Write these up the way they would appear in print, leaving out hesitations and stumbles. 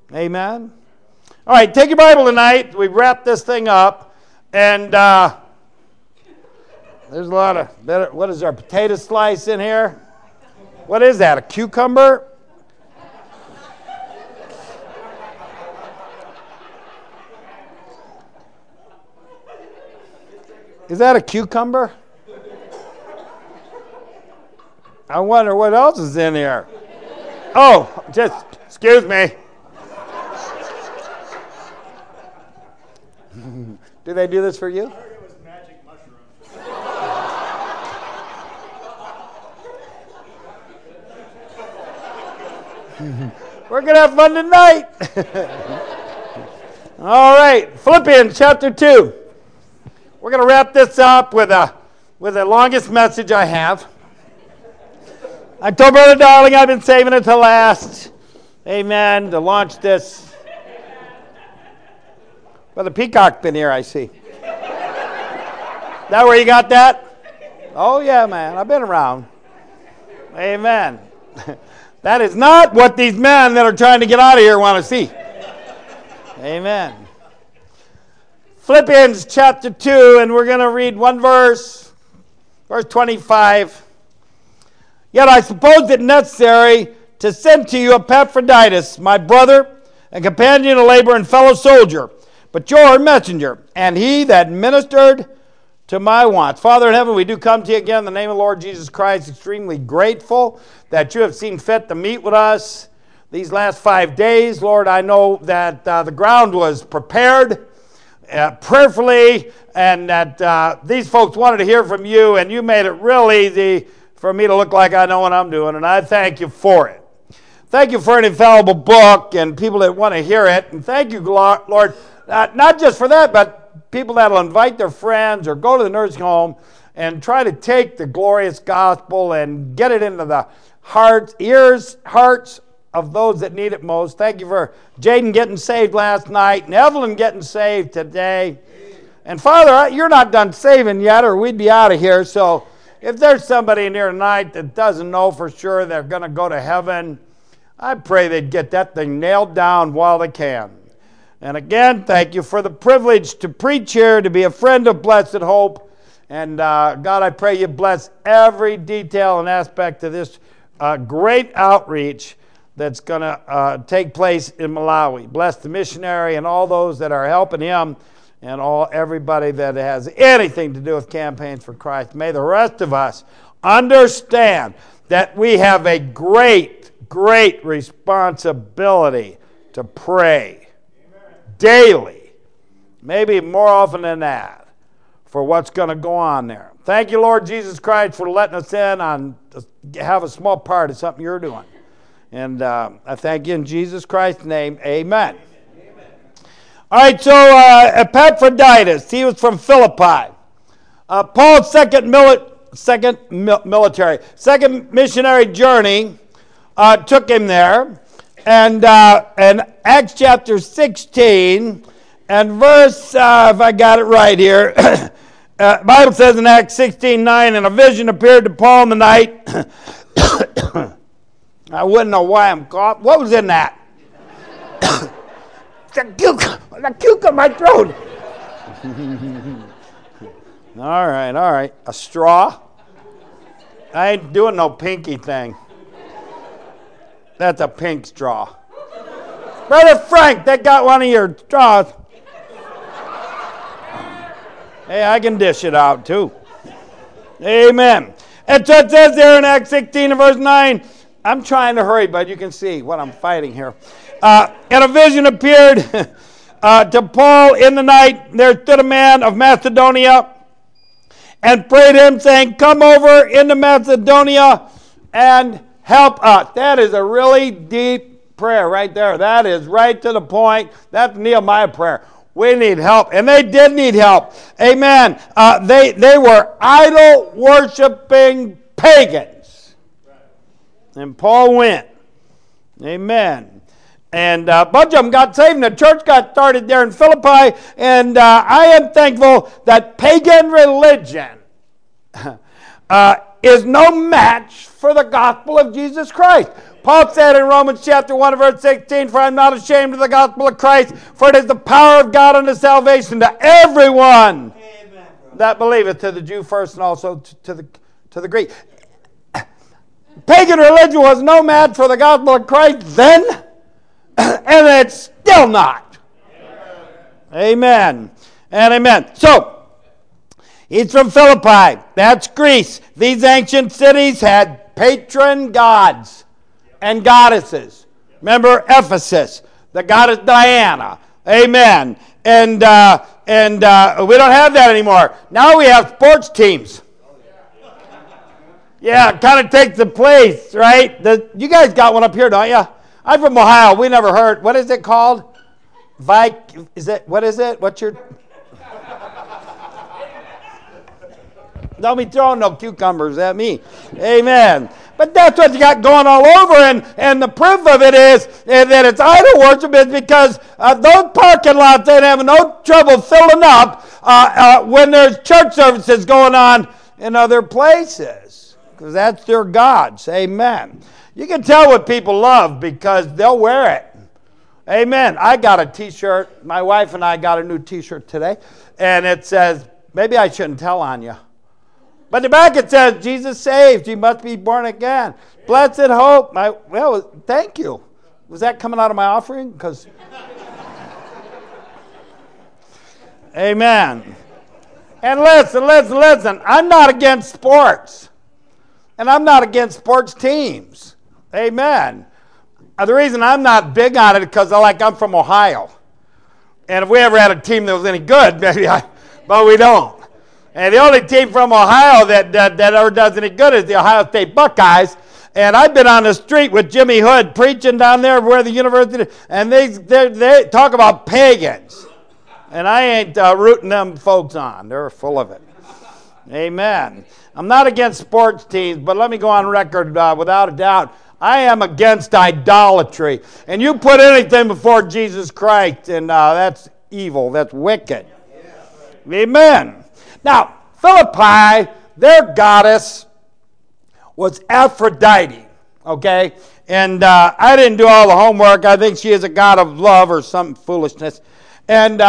Amen. All right, take your Bible tonight. We wrap this thing up. And there's a lot of, what is our potato slice in here? What is that, a cucumber? Is that a cucumber? I wonder what else is in here. Oh, just, excuse me. Do they do this for you? I heard it was magic mushrooms. We're going to have fun tonight. All right, Philippians chapter 2. We're going to wrap this up with the longest message I have. I told Brother Darling I've been saving it to last. Amen. To launch this. Brother Peacock been here, I see. That where you got that? Oh, yeah, man. I've been around. Amen. That is not what these men that are trying to get out of here want to see. Amen. Philippians chapter 2, and we're going to read one verse, verse 25. Yet I suppose it necessary to send to you Epaphroditus, my brother and companion of labor and fellow soldier, but your messenger, and he that ministered to my wants. Father in heaven, we do come to you again in the name of the Lord Jesus Christ, extremely grateful that you have seen fit to meet with us these last 5 days. Lord, I know that the ground was prepared prayerfully, and that these folks wanted to hear from you, and you made it real easy for me to look like I know what I'm doing, and I thank you for it. Thank you for an infallible book and people that want to hear it, and thank you, Lord, not just for that, but people that will invite their friends or go to the nursing home and try to take the glorious gospel and get it into the hearts of those that need it most. Thank you for Jaden getting saved last night and Evelyn getting saved today. And Father, you're not done saving yet or we'd be out of here. So if there's somebody in here tonight that doesn't know for sure they're going to go to heaven, I pray they'd get that thing nailed down while they can. And again, thank you for the privilege to preach here, to be a friend of Blessed Hope. And God, I pray you bless every detail and aspect of this great outreach that's going to take place in Malawi. Bless the missionary and all those that are helping him and everybody that has anything to do with Campaigns for Christ. May the rest of us understand that we have a great, great responsibility to pray daily, maybe more often than that, for what's going to go on there. Thank you, Lord Jesus Christ, for letting us in on have a small part of something you're doing. And I thank you in Jesus Christ's name. Amen. Amen. All right, so Epaphroditus, he was from Philippi. Paul's second missionary journey took him there. And in Acts chapter 16 and verse, if I got it right here, Bible says in Acts 16:9, and a vision appeared to Paul in the night. I wouldn't know why I'm coughing. What was in that? The cuke in my throat. All right. A straw? I ain't doing no pinky thing. That's a pink straw. Brother Frank, they got one of your straws. Hey, I can dish it out too. Amen. And so it says there in Acts 16 and verse 9, I'm trying to hurry, but you can see what I'm fighting here. And a vision appeared to Paul in the night. There stood a man of Macedonia and prayed him, saying, come over into Macedonia and help us. That is a really deep prayer right there. That is right to the point. That's Nehemiah prayer. We need help. And they did need help. Amen. They were idol-worshiping pagans. And Paul went. Amen. And a bunch of them got saved, and the church got started there in Philippi. And I am thankful that pagan religion is no match for the gospel of Jesus Christ. Paul said in Romans chapter 1 verse 16, "For I am not ashamed of the gospel of Christ, for it is the power of God unto salvation to everyone that believeth, to the Jew first and also to the Greek." Pagan religion was no match for the gospel of Christ then, and it's still not. Amen and amen. So, he's from Philippi. That's Greece. These ancient cities had patron gods and goddesses. Remember Ephesus, the goddess Diana. Amen. And we don't have that anymore. Now we have sports teams. Yeah, it kind of takes the place, right? You guys got one up here, don't you? I'm from Ohio. We never heard. What is it called? What is it? What's your... Don't be throwing no cucumbers at me. Amen. But that's what you got going all over, and the proof of it is that it's idol worship is because those parking lots ain't having no trouble filling up when there's church services going on in other places, because that's their gods. Amen. You can tell what people love because they'll wear it. Amen. I got a T-shirt. My wife and I got a new T-shirt today, and it says, maybe I shouldn't tell on you. But the back it says, "Jesus saves, you must be born again. Blessed hope." Well, thank you. Was that coming out of my offering? Because, amen. And listen. I'm not against sports. And I'm not against sports teams. Amen. The reason I'm not big on it is because I'm from Ohio. And if we ever had a team that was any good, but we don't. And the only team from Ohio that ever does any good is the Ohio State Buckeyes. And I've been on the street with Jimmy Hood preaching down there where the university, and they talk about pagans. And I ain't rooting them folks on. They're full of it. Amen. I'm not against sports teams, but let me go on record without a doubt. I am against idolatry. And you put anything before Jesus Christ, and that's evil. That's wicked. Amen. Now, Philippi, their goddess was Aphrodite, okay? And I didn't do all the homework. I think she is a god of love or some foolishness. And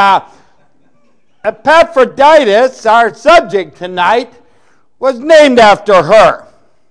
Epaphroditus, our subject tonight, was named after her.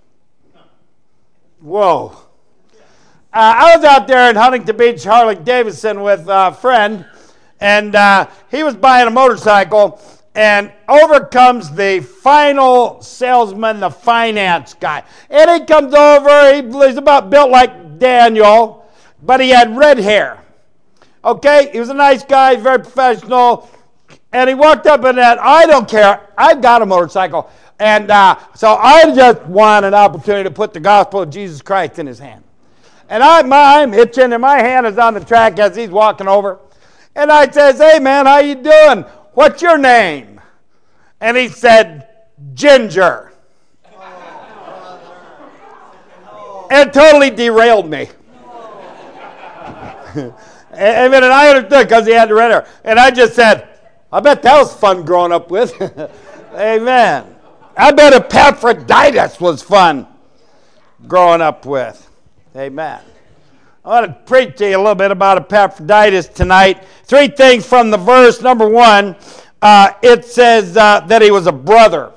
Whoa. I was out there in Huntington Beach, Harley-Davidson, with a friend, and he was buying a motorcycle. And over comes the final salesman, the finance guy. And he comes over, he's about built like Daniel, but he had red hair. Okay, he was a nice guy, very professional. And he walked up and said, "I don't care, I've got a motorcycle." And so I just want an opportunity to put the gospel of Jesus Christ in his hand. And I'm itching, and my hand is on the track as he's walking over. And I says, "Hey man, how you doing? What's your name?" And he said, "Ginger." It totally derailed me. And I understood because he had the red hair. And I just said, "I bet that was fun growing up with." Amen. I bet Epaphroditus was fun growing up with. Amen. I want to preach to you a little bit about Epaphroditus tonight. 3 things from the verse. Number 1, it says that he was a brother.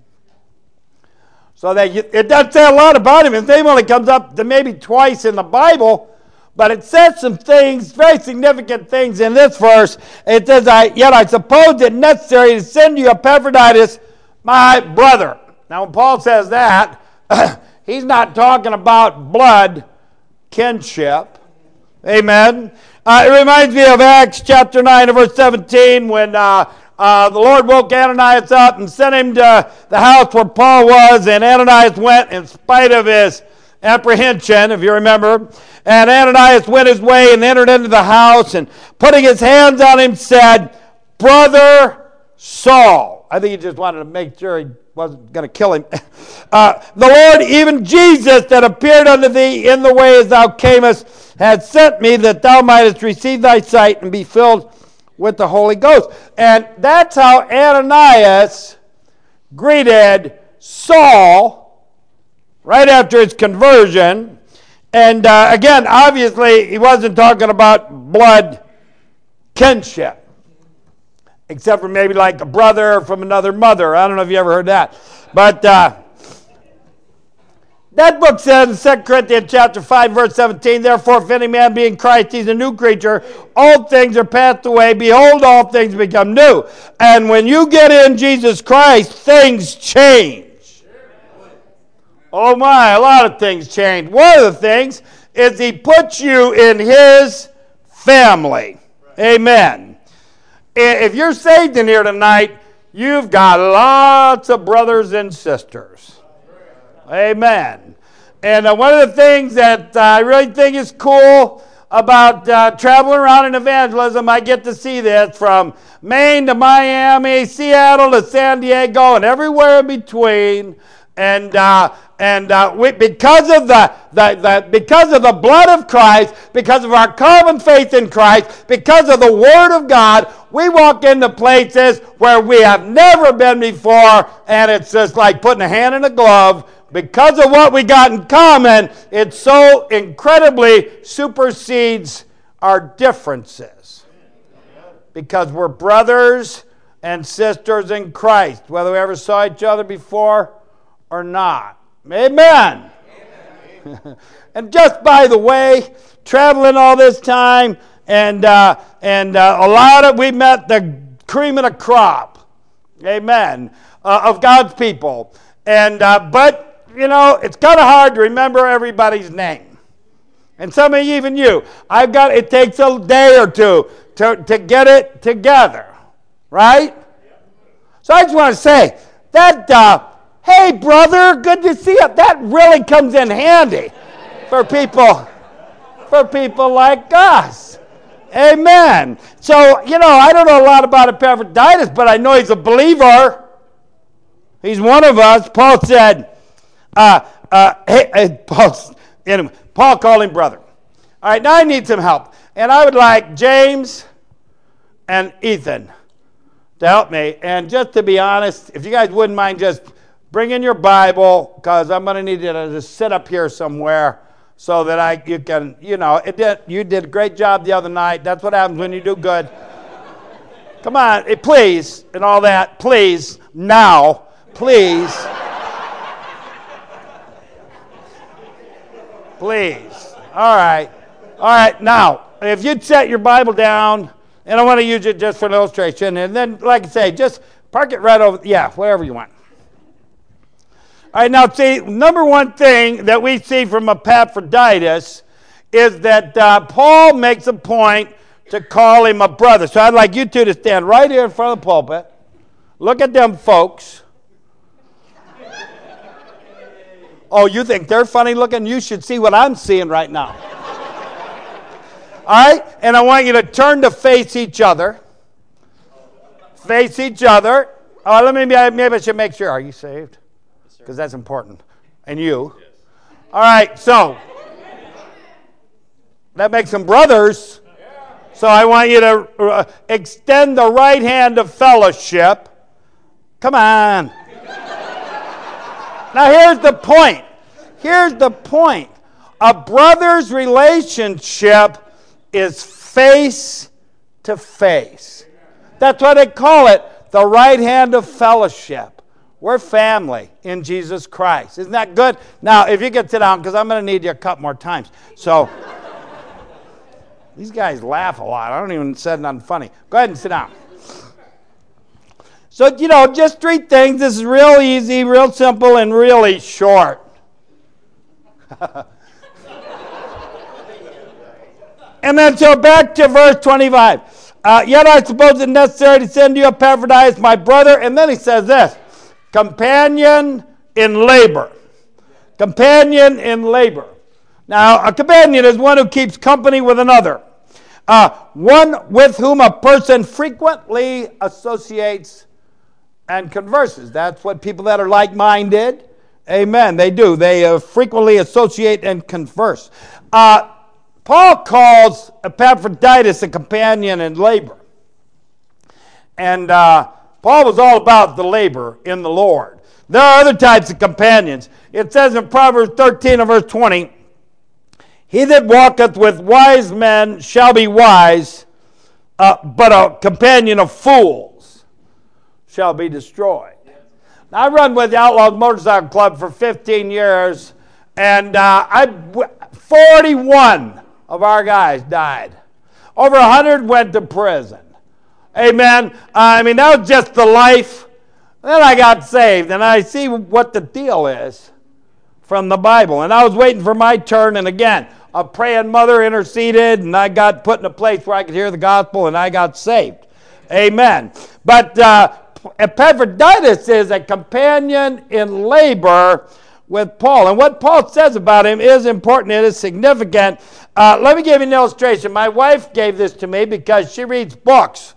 So that it doesn't say a lot about him. His name only comes up to maybe twice in the Bible, but it says some things, very significant things in this verse. It says, "Yet I suppose it necessary to send you Epaphroditus, my brother." Now, when Paul says that, he's not talking about blood kinship. Amen. It reminds me of Acts chapter 9 and verse 17 when the Lord woke Ananias up and sent him to the house where Paul was, and Ananias went in spite of his apprehension, if you remember. And Ananias went his way and entered into the house, and putting his hands on him said, "Brother Saul." I think he just wanted to make sure he wasn't going to kill him. "The Lord, even Jesus, that appeared unto thee in the way as thou camest, had sent me that thou mightest receive thy sight and be filled with the Holy Ghost." And that's how Ananias greeted Saul right after his conversion. And again, obviously, he wasn't talking about blood kinship, except for maybe like a brother from another mother. I don't know if you ever heard that. But that book says in 2 Corinthians chapter 5, verse 17, therefore, if any man be in Christ, he's a new creature. Old things are passed away. Behold, all things become new. And when you get in Jesus Christ, things change. Oh my, a lot of things change. One of the things is he puts you in his family. Amen. If you're saved in here tonight, you've got lots of brothers and sisters. Amen. And one of the things that I really think is cool about traveling around in evangelism, I get to see this from Maine to Miami, Seattle to San Diego, and everywhere in between. And because of the blood of Christ, because of our common faith in Christ, because of the Word of God, we walk into places where we have never been before, and it's just like putting a hand in a glove. Because of what we got in common, it so incredibly supersedes our differences. Because we're brothers and sisters in Christ, whether we ever saw each other before or not. Amen. Amen. And just by the way, traveling all this time, and a lot of, we met the cream of the crop, amen, of God's people. And but you know, it's kind of hard to remember everybody's name. And some of you, even you, it takes a day or two to get it together, right? So I just want to say that. Hey, brother, good to see you. That really comes in handy for people like us. Amen. So, you know, I don't know a lot about Epaphroditus, but I know he's a believer. He's one of us. Paul said, Paul called him brother. All right, now I need some help. And I would like James and Ethan to help me. And just to be honest, if you guys wouldn't mind just bring in your Bible, because I'm going to need you to just sit up here somewhere so that you can, you know, you did a great job the other night. That's what happens when you do good. Come on, please, and all that, please, now, please. Please. All right, now, if you'd set your Bible down, and I want to use it just for an illustration, and then, like I say, just park it right over, wherever you want. All right, now see, number one thing that we see from Epaphroditus is that Paul makes a point to call him a brother. So I'd like you two to stand right here in front of the pulpit. Look at them folks. Oh, you think they're funny looking? You should see what I'm seeing right now. All right, and I want you to turn to face each other. Face each other. Oh, maybe I should make sure. Are you saved? Because that's important. And you. Yes. All right, so that makes them brothers. So I want you to extend the right hand of fellowship. Come on. Now here's the point. Here's the point. A brother's relationship is face to face. That's why they call it the right hand of fellowship. We're family in Jesus Christ. Isn't that good? Now, if you could sit down, because I'm going to need you a couple more times. So, these guys laugh a lot. I don't even say nothing funny. Go ahead and sit down. So, you know, just three things. This is real easy, real simple, and really short. And then, so back to verse 25. Yet I suppose it necessary to send you Epaphroditus, my brother. And then he says this. Companion in labor. Companion in labor. Now, a companion is one who keeps company with another. One with whom a person frequently associates and converses. That's what people that are like-minded, amen, they do. They frequently associate and converse. Paul calls Epaphroditus a companion in labor. And Paul was all about the labor in the Lord. There are other types of companions. It says in Proverbs 13 and verse 20, he that walketh with wise men shall be wise, but a companion of fools shall be destroyed. Now, I run with the Outlaws Motorcycle Club for 15 years, and 41 of our guys died. Over 100 went to prison. Amen. I mean, that was just the life. Then I got saved, and I see what the deal is from the Bible. And I was waiting for my turn, and again, a praying mother interceded, and I got put in a place where I could hear the gospel, and I got saved. Amen. But Epaphroditus is a companion in labor with Paul. And what Paul says about him is important. It is significant. Let me give you an illustration. My wife gave this to me because she reads books.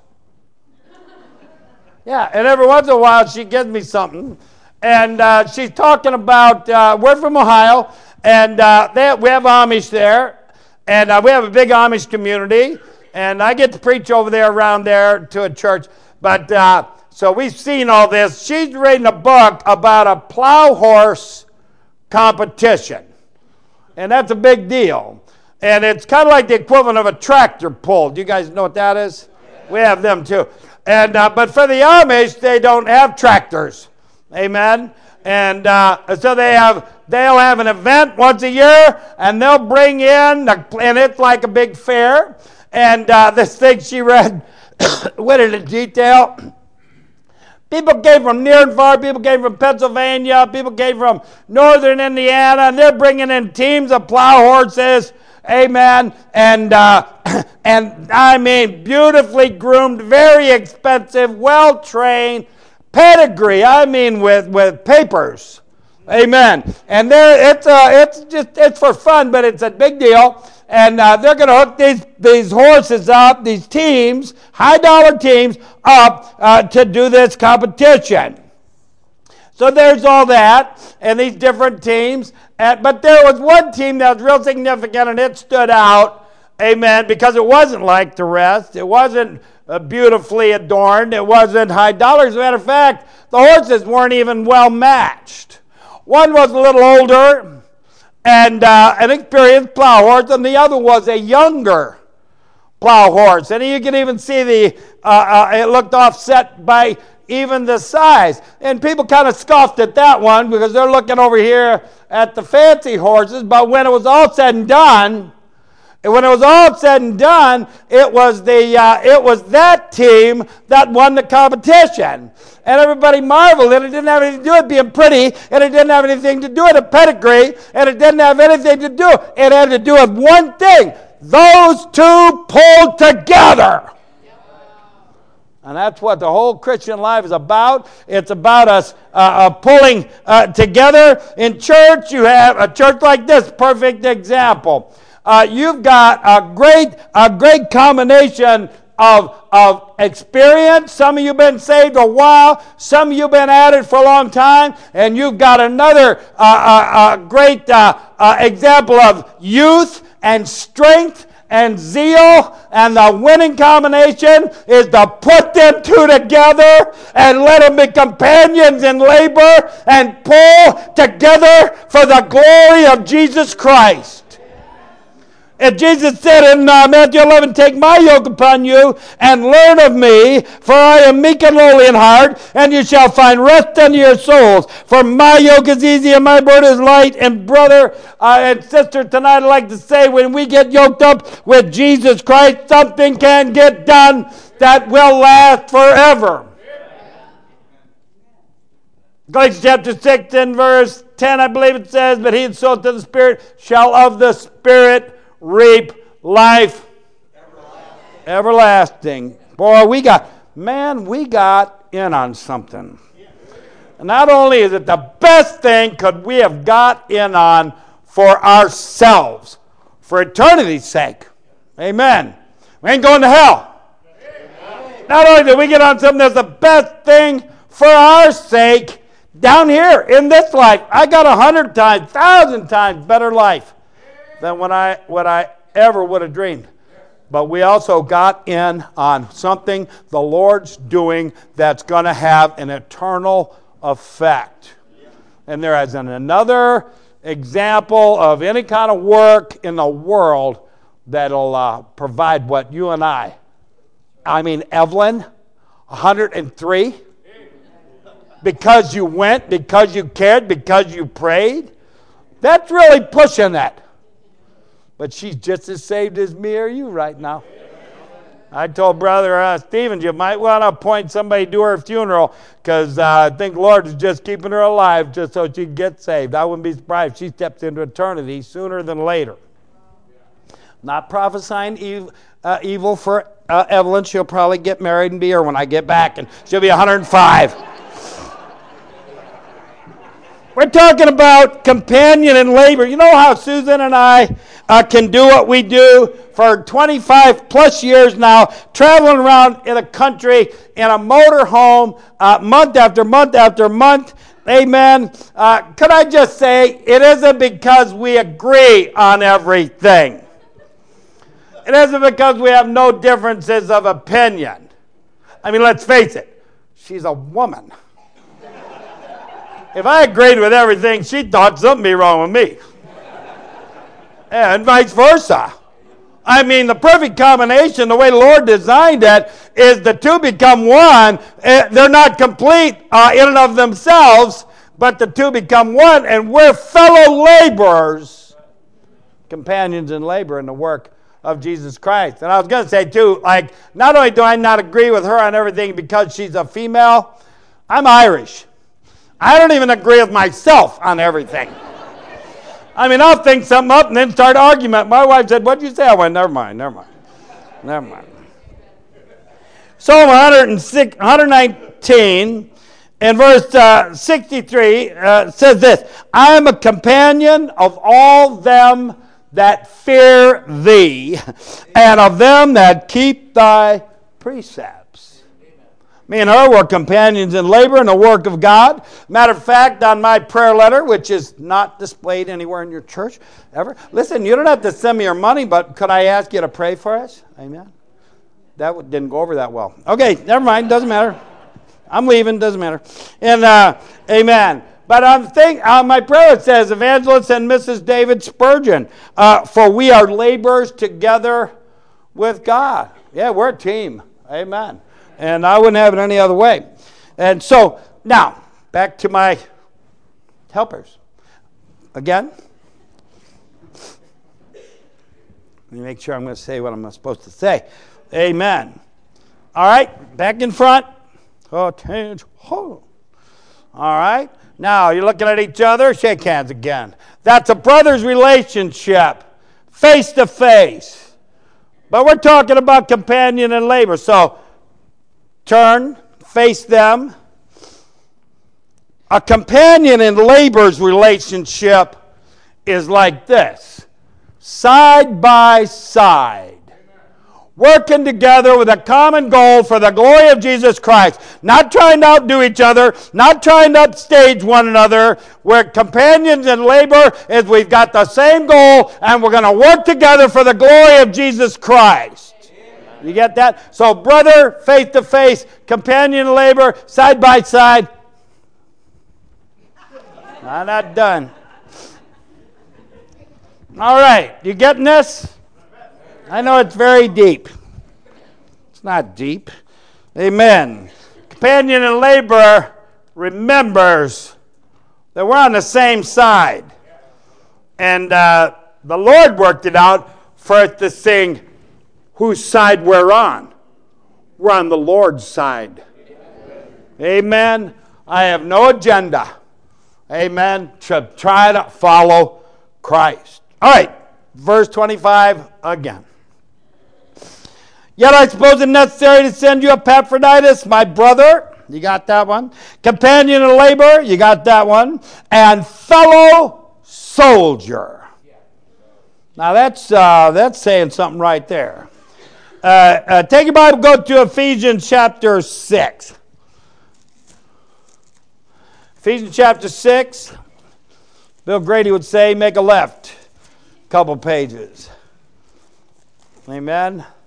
Yeah, and every once in a while she gives me something. And she's talking about, we're from Ohio, and we have Amish there. And we have a big Amish community. And I get to preach over there, around there, to a church. But so we've seen all this. She's reading a book about a plow horse competition. And that's a big deal. And it's kind of like the equivalent of a tractor pull. Do you guys know what that is? We have them too. And but for the Amish, they don't have tractors. Amen. And so they'll have an event once a year, and they'll bring in, and it's like a big fair. And this thing she read went into detail. People came from near and far. People came from Pennsylvania. People came from northern Indiana, and they're bringing in teams of plow horses. Amen. And I mean, beautifully groomed, very expensive, well-trained, pedigree. I mean, with papers. Amen. And it's for fun, but it's a big deal. And they're going to hook these horses up, these teams, high-dollar teams, up to do this competition. So there's all that, and these different teams. But there was one team that was real significant, and it stood out, amen, because it wasn't like the rest. It wasn't beautifully adorned. It wasn't high dollars. As a matter of fact, the horses weren't even well matched. One was a little older and an experienced plow horse, and the other was a younger plow horse. And you can even see it looked offset by even the size. And people kind of scoffed at that one because they're looking over here at the fancy horses. But when it was all said and done, it was that team that won the competition. And everybody marveled, and it didn't have anything to do with being pretty, and it didn't have anything to do with a pedigree, and it didn't have anything to do. It had to do with one thing. Those two pulled together. And that's what the whole Christian life is about. It's about us pulling together. In church, you have a church like this, perfect example. You've got a great combination of experience. Some of you have been saved a while. Some of you have been at it for a long time. And you've got another great example of youth and strength and zeal, and the winning combination is to put them two together and let them be companions in labor and pull together for the glory of Jesus Christ. And Jesus said in Matthew 11, "Take my yoke upon you and learn of me, for I am meek and lowly in heart, and you shall find rest unto your souls. For my yoke is easy and my burden is light." And brother and sister, tonight I'd like to say, when we get yoked up with Jesus Christ, something can get done that will last forever. Galatians chapter 6 and verse 10, I believe it says, "But he that soweth to the Spirit shall of the Spirit reap life everlasting." Boy, we got in on something. And not only is it the best thing could we have got in on for ourselves, for eternity's sake. Amen. We ain't going to hell. Not only did we get on something that's the best thing for our sake down here in this life. I got 100 times, 1,000 times better life than what I ever would have dreamed. But we also got in on something the Lord's doing that's going to have an eternal effect. And there isn't another example of any kind of work in the world that'll provide what you and I mean, Evelyn, 103, because you went, because you cared, because you prayed. That's really pushing that. But she's just as saved as me or you right now. I told Brother Stevens, you might want to appoint somebody to do her funeral because I think the Lord is just keeping her alive just so she can get saved. I wouldn't be surprised if she steps into eternity sooner than later. Not prophesying evil for Evelyn. She'll probably get married and be here when I get back, and she'll be 105. We're talking about companion in labor. You know how Susan and I can do what we do for 25 plus years now, traveling around in the country in a motor home month after month after month. Amen. Could I just say, it isn't because we agree on everything. It isn't because we have no differences of opinion. I mean, let's face it, she's a woman. If I agreed with everything she thought, something be wrong with me. And vice versa. I mean, the perfect combination, the way the Lord designed it, is the two become one. They're not complete in and of themselves, but the two become one, and we're fellow laborers, companions in labor in the work of Jesus Christ. And I was going to say, too, like, not only do I not agree with her on everything because she's a female, I'm Irish. I don't even agree with myself on everything. I mean, I'll think something up and then start arguing. My wife said, "What'd you say?" I went, never mind. Psalm 119 and verse 63 says this, "I am a companion of all them that fear thee, and of them that keep thy precepts." Me and her were companions in labor in the work of God. Matter of fact, on my prayer letter, which is not displayed anywhere in your church ever. Listen, you don't have to send me your money, but could I ask you to pray for us? Amen. That didn't go over that well. Okay, never mind. Doesn't matter. I'm leaving. Doesn't matter. And amen. But on my prayer it says, Evangelist and Mrs. David Spurgeon, for we are laborers together with God. Yeah, we're a team. Amen. And I wouldn't have it any other way. And so, now, back to my helpers. Again, let me make sure I'm going to say what I'm supposed to say. Amen. All right, back in front. All right. Now, you're looking at each other. Shake hands again. That's a brother's relationship, face to face. But we're talking about companion and labor. So, turn, face them. A companion in labor's relationship is like this. Side by side. Working together with a common goal for the glory of Jesus Christ. Not trying to outdo each other. Not trying to upstage one another. We're companions in labor is we've got the same goal and we're going to work together for the glory of Jesus Christ. You get that? So brother, face to face, companion in labor, side by side. I'm not done. All right, you getting this? I know it's very deep. It's not deep. Amen. Companion in labor remembers that we're on the same side. And the Lord worked it out for us to sing, whose side we're on. We're on the Lord's side. Amen. I have no agenda. Amen. To try to follow Christ. All right. Verse 25 again. Yet I suppose it necessary to send you Epaphroditus, my brother. You got that one. Companion in labor. You got that one. And fellow soldier. Now that's saying something right there. Take your Bible, go to Ephesians chapter 6. Ephesians chapter 6. Bill Grady would say, make a left. Couple pages. Amen.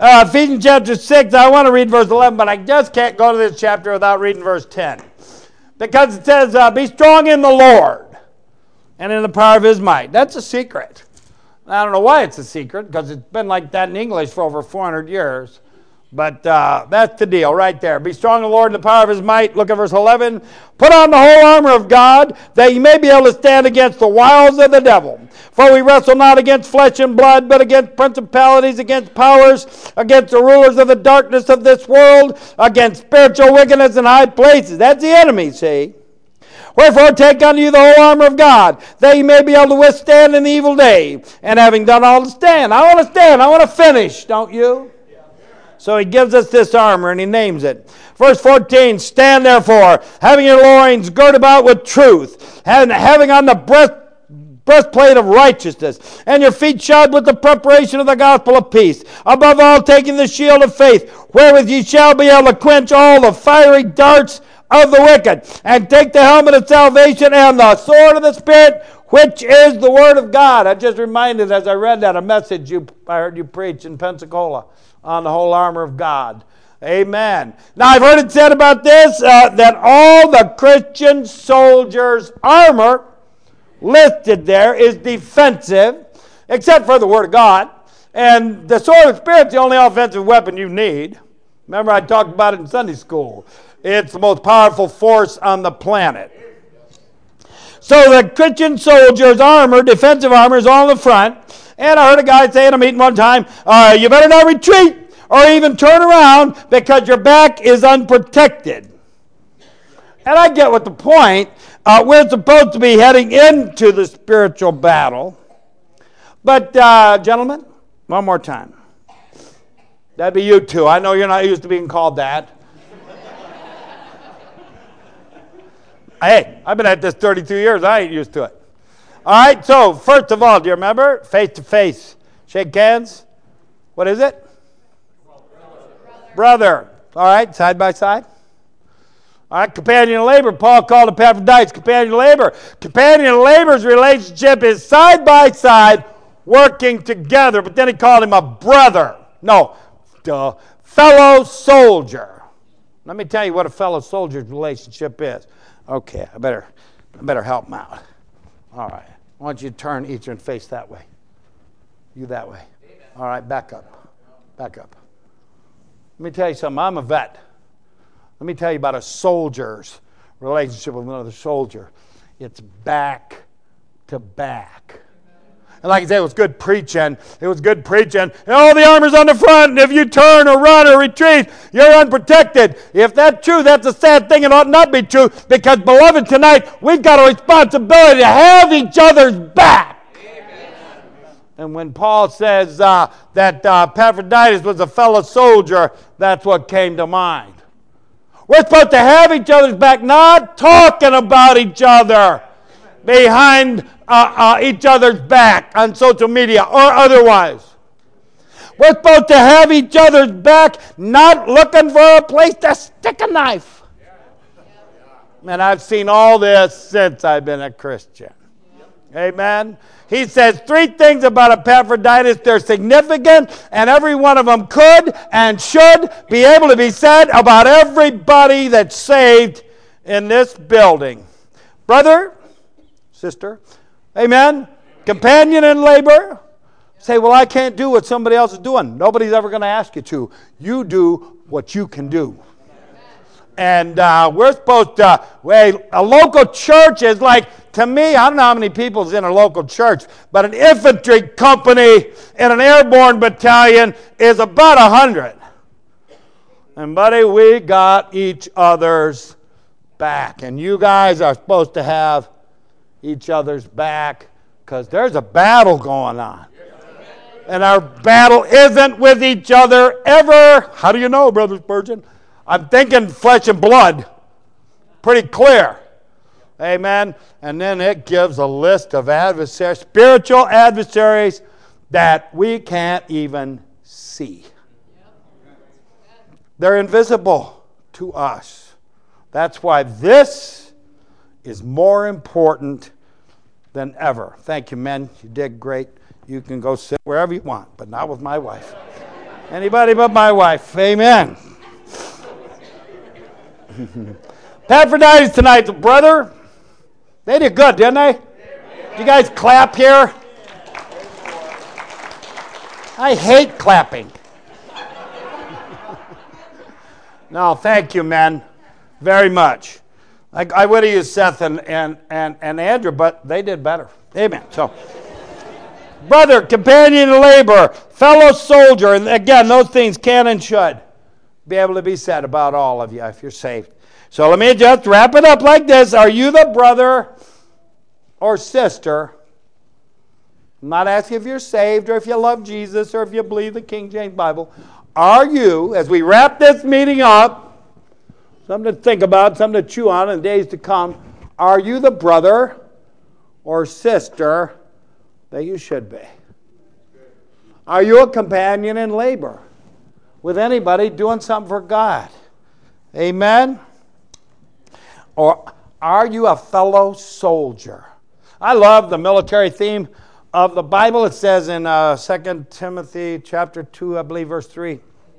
Ephesians chapter 6, I want to read verse 11, but I just can't go to this chapter without reading verse 10. Because it says, be strong in the Lord and in the power of his might. That's a secret. I don't know why it's a secret, because it's been like that in English for over 400 years. But that's the deal right there. Be strong in the Lord and the power of his might. Look at verse 11. Put on the whole armor of God, that you may be able to stand against the wiles of the devil. For we wrestle not against flesh and blood, but against principalities, against powers, against the rulers of the darkness of this world, against spiritual wickedness in high places. That's the enemy, see? Wherefore take unto you the whole armor of God, that you may be able to withstand in the evil day. And having done all to stand. I want to stand. I want to finish, don't you? So he gives us this armor and he names it. Verse 14, stand therefore, having your loins girt about with truth, and having on the breastplate of righteousness, and your feet shod with the preparation of the gospel of peace. Above all, taking the shield of faith, wherewith ye shall be able to quench all the fiery darts of the wicked, and take the helmet of salvation and the sword of the Spirit, which is the word of God. I just reminded as I read that a message I heard you preach in Pensacola on the whole armor of God. Amen. Now I've heard it said about this that all the Christian soldiers' armor listed there is defensive, except for the word of God. And the sword of the Spirit is the only offensive weapon you need. Remember I talked about it in Sunday school. It's the most powerful force on the planet. So the Christian soldier's armor, defensive armor, is all in the front. And I heard a guy say in a meeting one time, you better not retreat or even turn around because your back is unprotected. And I get what the point. We're supposed to be heading into the spiritual battle. But, gentlemen, one more time. That'd be you two. I know you're not used to being called that. Hey, I've been at this 32 years. I ain't used to it. All right, so first of all, do you remember? Face to face. Shake hands. What is it? Brother. All right, side by side. All right, companion in labor. Paul called Epaphroditus companion in labor. Companion in labor's relationship is side by side, working together. But then he called him a brother. No, fellow soldier. Let me tell you what a fellow soldier's relationship is. Okay, I better help him out. All right. I want you to turn each and face that way. You that way. Amen. All right, back up. Back up. Let me tell you something. I'm a vet. Let me tell you about a soldier's relationship with another soldier. It's back to back. And like I said, it was good preaching. It was good preaching. And all the armor's on the front, and if you turn or run or retreat, you're unprotected. If that's true, that's a sad thing. It ought not be true because, beloved, tonight we've got a responsibility to have each other's back. Amen. And when Paul says that Epaphroditus was a fellow soldier, that's what came to mind. We're supposed to have each other's back, not talking about each other behind each other's back on social media or otherwise. We're supposed to have each other's back, not looking for a place to stick a knife. And I've seen all this since I've been a Christian. Amen. He says three things about Epaphroditus. They're significant, and every one of them could and should be able to be said about everybody that's saved in this building. Brother, sister, amen, companion in labor. Say, well, I can't do what somebody else is doing. Nobody's ever going to ask you to. You do what you can do. And we're supposed to, a local church is like, to me, I don't know how many people's in a local church, but an infantry company in an airborne battalion is about 100. And buddy, we got each other's back. And you guys are supposed to have each other's back because there's a battle going on. And our battle isn't with each other ever. How do you know, Brother Spurgeon? I'm thinking flesh and blood. Pretty clear. Amen. And then it gives a list of adversaries, spiritual adversaries that we can't even see. They're invisible to us. That's why this is more important than ever. Thank you, men. You did great. You can go sit wherever you want, but not with my wife. Anybody but my wife. Amen. Epaphroditus tonight, the brother. They did good, didn't they? Did you guys clap here? I hate clapping. No, thank you, men, very much. I would have used Seth and Andrew, but they did better. Amen. So, brother, companion in labor, fellow soldier, and again, those things can and should be able to be said about all of you if you're saved. So let me just wrap it up like this. Are you the brother or sister? I'm not asking if you're saved or if you love Jesus or if you believe the King James Bible. Are you, as we wrap this meeting up, something to think about, something to chew on in the days to come, are you the brother or sister that you should be? Are you a companion in labor with anybody doing something for God? Amen? Or are you a fellow soldier? I love the military theme of the Bible. It says in 2 Timothy chapter 2, I believe, verse 3.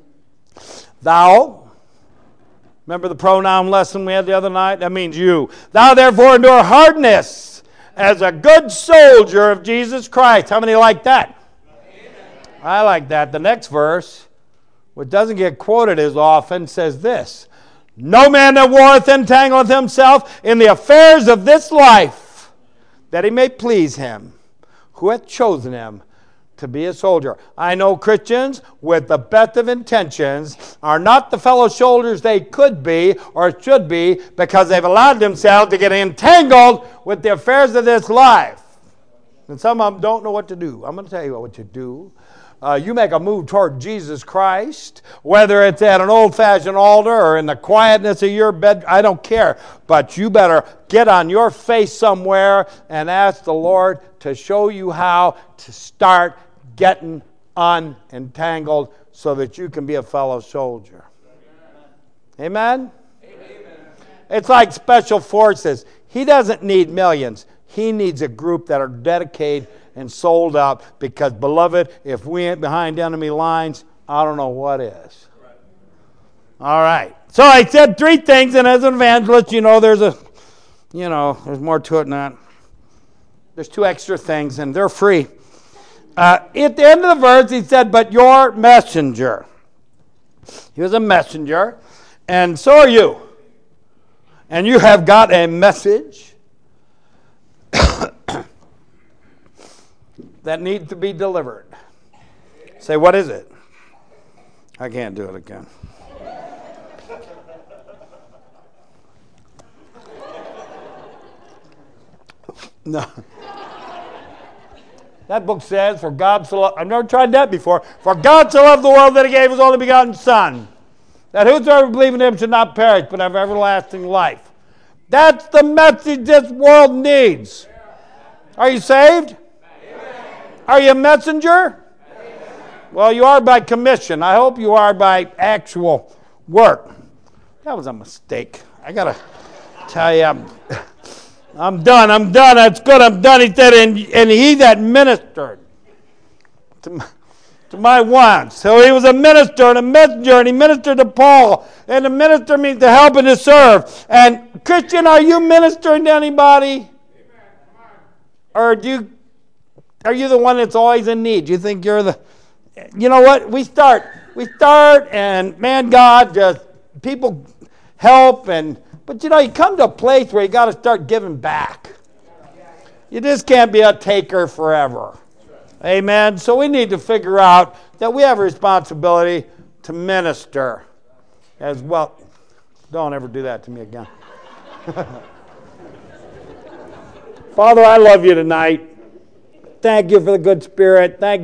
Thou, remember the pronoun lesson we had the other night? That means you. Thou therefore endure hardness as a good soldier of Jesus Christ. How many like that? Amen. I like that. The next verse, which doesn't get quoted as often, says this. No man that warreth entangleth himself in the affairs of this life, that he may please him who hath chosen him to be a soldier. I know Christians with the best of intentions are not the fellow soldiers they could be or should be because they've allowed themselves to get entangled with the affairs of this life. And some of them don't know what to do. I'm going to tell you what you do. You make a move toward Jesus Christ, whether it's at an old-fashioned altar or in the quietness of your bed, I don't care. But you better get on your face somewhere and ask the Lord to show you how to start getting unentangled so that you can be a fellow soldier. Amen? Amen? It's like special forces. He doesn't need millions. He needs a group that are dedicated and sold out because, beloved, if we ain't behind enemy lines, I don't know what is. Right. All right. So I said three things, and as an evangelist, there's more to it than that. There's two extra things, and they're free. At the end of the verse, he said, but your messenger. He was a messenger, and so are you. And you have got a message that needs to be delivered. Say, what is it? I can't do it again. No. That book says, for God so loved, I've never tried that before. For God so loved the world that he gave his only begotten Son, that whosoever believes in him should not perish, but have everlasting life. That's the message this world needs. Are you saved? Are you a messenger? Well, you are by commission. I hope you are by actual work. That was a mistake. I got to tell you, I'm done. That's good. I'm done. He said, and he that ministered to my wants. So he was a minister and a messenger, and he ministered to Paul. And a minister means to help and to serve. And Christian, are you ministering to anybody? Or are you the one that's always in need? Do you think you're the... You know what? We start, and man, God, just people help, but you come to a place where you got to start giving back. You just can't be a taker forever. Amen? So we need to figure out that we have a responsibility to minister as well. Don't ever do that to me again. Father, I love you tonight. Thank you for the good spirit. Thank